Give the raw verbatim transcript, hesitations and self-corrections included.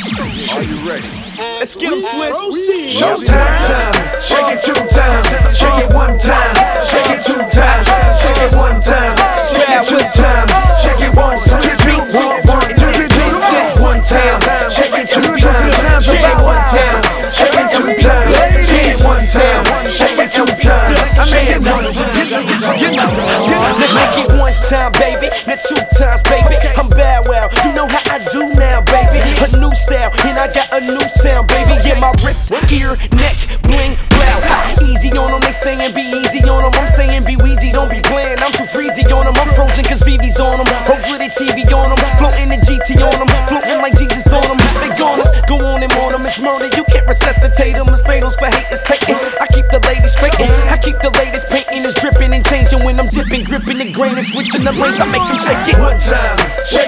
Are you ready? Let's get them, Swiss. Showtime, shake it two times, shake it one time, shake it two times, shake it one time, shake it two times, shake it one, shake it two, one, one, two, three, shake one time, shake it two times, shake it one time, shake it two times, shake it one time, shake it two times, shake it one time. Let's make it one time, baby, then two times, baby. I'm Bow Wow, you know how I do now, baby. A new style, and I got a new sound, baby. Get my wrist, ear, neck, bling, blow. Easy on them, they saying be easy on them. I'm saying be wheezy, don't be playing. I'm too freezy on them. I'm frozen cause V V's on them. Over the T V on them. Floating the G T on them. Floating like Jesus on them. They gone us, go on and on them. It's murder, you can't resuscitate them. It's fatals for haters taking. I keep the ladies straightin'. I keep the latest painting. It's dripping and changing when I'm dipping, gripping the grain and switching the lanes. I make them shake it. One time, shake